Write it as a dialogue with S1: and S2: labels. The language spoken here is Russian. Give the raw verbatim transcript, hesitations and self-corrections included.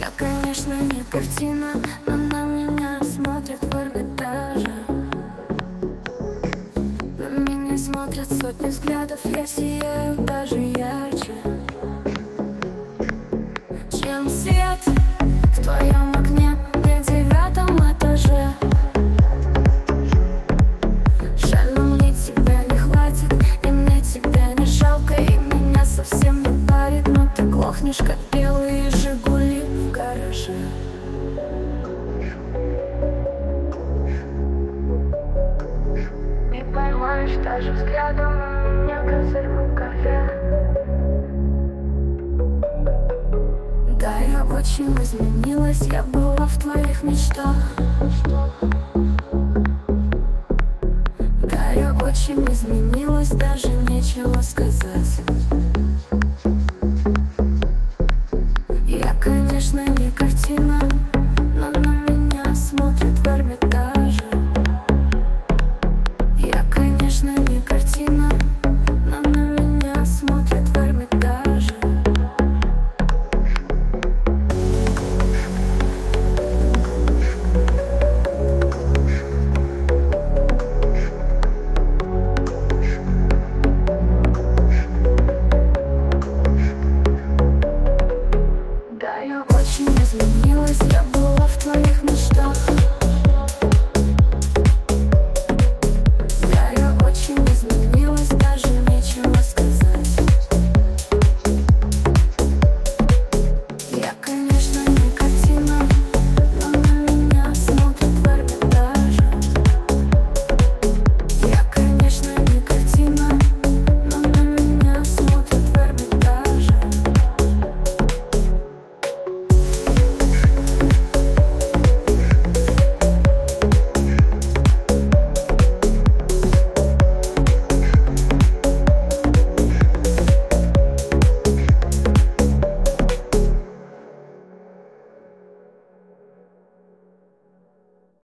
S1: Я, конечно, не картина, но на меня смотрят в Эрмитаже. На меня смотрят сотни взглядов, я сияю даже ярче, чем свет в твоем окне на девятом этаже. Жаль, но мне тебя не хватит, и мне тебя не жалко, и меня совсем не парит, но ты глохнешь, как белые Жигули в гараже. Не поймаешь даже взглядом меня, козырь в рукаве. Да, я очень изменилась, я была в твоих мечтах. Да, я очень изменилась, даже нечего сказать. Я, конечно, не картина, но на меня смотрят в Эрмитаже.